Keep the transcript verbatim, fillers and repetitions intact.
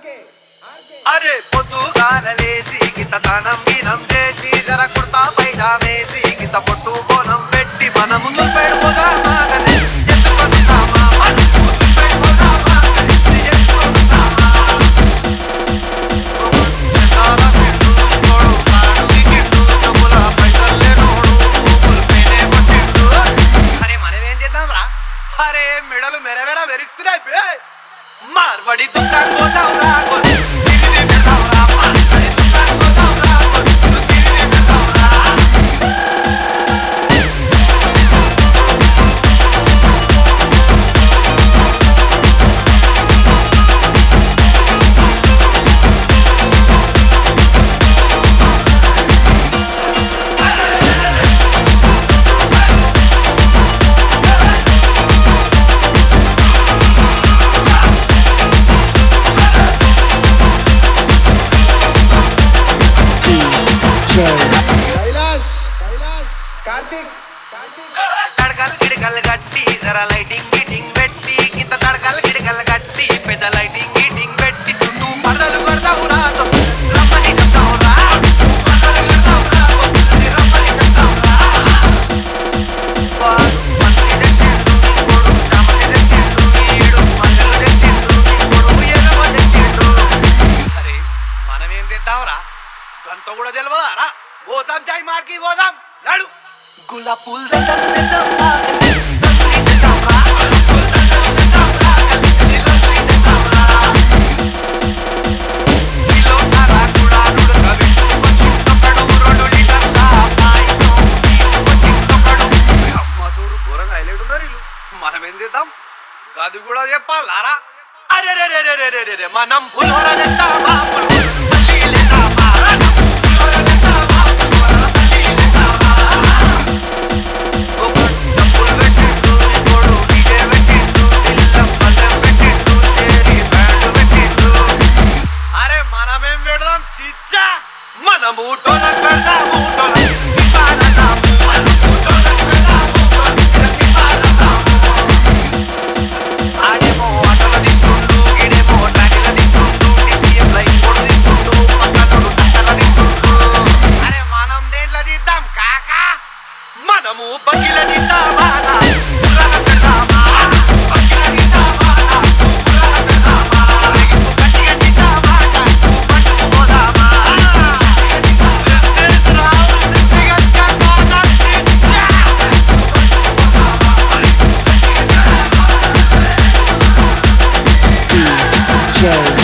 అరే పొద్దుగాల లేసి గిత దానం గినం చేసి జర కుర్తా పైజామేసి గిత పొట్టు బోనం పెట్టి మనము దుప్పెడుగా మాగని ఎత్తుకొస్తామా మనము దుప్పెడుగా మాగని ఎత్తుకొస్తామా చాలా సెట్టు తోడు కాడు గిట్టు చెప్పుల పైసల్లే నోడు ఊపులు పేనే కొట్టిండు. అరే మనమేం చేద్దాంరా? అరే మెడలు మెరమెర మెరుస్తున్నాయి బే. మార్వడి దుకాణం పోతాం రా కైలాష్ కైలాష్ కార్తిక్ కార్తిక్ తడకల్ గిడకల్ గట్టి జర లైటింగ్ గిటింగ్ పెట్టి కింద తడకల్ గిడకల్ గట్టి పెద్ద లైటింగ్ గిటింగ్ పెట్టి చుట్టూ పడదలు పడతావు రా రమ్మని చెప్తావు రా పడదలు పెడతావు రా రమ్మని చెప్తావు రా. మంది తెచ్చిండు ఇంకోడు చామని తెచ్చిండు వీడు మల్లెలు తెచ్చిండు ఇంకోడు ఎర్రవ తెచ్చిండు. అరే మనమేం తెద్దాంరా? గంత కూడా తెలియదా రా? పోదాం చాయ్ మార్కి పోదాం నడు. గులాబ్ పూల దండలు తెద్దాం ఆగలి దండలు తెద్దాం రా. గులాబ్ పూల దండలు తెద్దాం ఆగలి దండలు తెద్దాం రా. కిలో నరా కూడా నుడకబెట్టుకొచ్చిట్టొకడు రెండు లీటర్ల పాయసం తీసుకొచ్చిట్టొకడు. అమ్మ తూరు ఘోరంగా హైలైట్ ఉన్నారు వీళ్ళు. మనమేం తెద్దాం? గది కూడా చెప్పాలారా? అరే రే రే రే రే రే మనం పులిహోర తెద్దామా? పులిహోర పల్లీలు తెద్దామా? మనము టోలక్ పెడదాము టోలక్ ఇపారదాము మనము టోలక్ పెడదాము టోలక్ ఇపారదాము. ఆడేమో ఆటల దిస్తుండు గిడేమో టాటిల దిస్తుండు టీసీఎం లైఫ్ కొడు దిస్తుండు పక్కనోడు నష్టల దిస్తుండు. అరే మనం దేంట్ల దిద్దాం కాకా? మనము బగ్గిల దిద్దామా గుర్రాల పెడదామా? బగ్గిల దిద్దామా గుర్రాల పెడదామా? ఊరేగింపు గట్టిగా దిద్దామా నువ్వు పట్టుకు పోదామా? Joe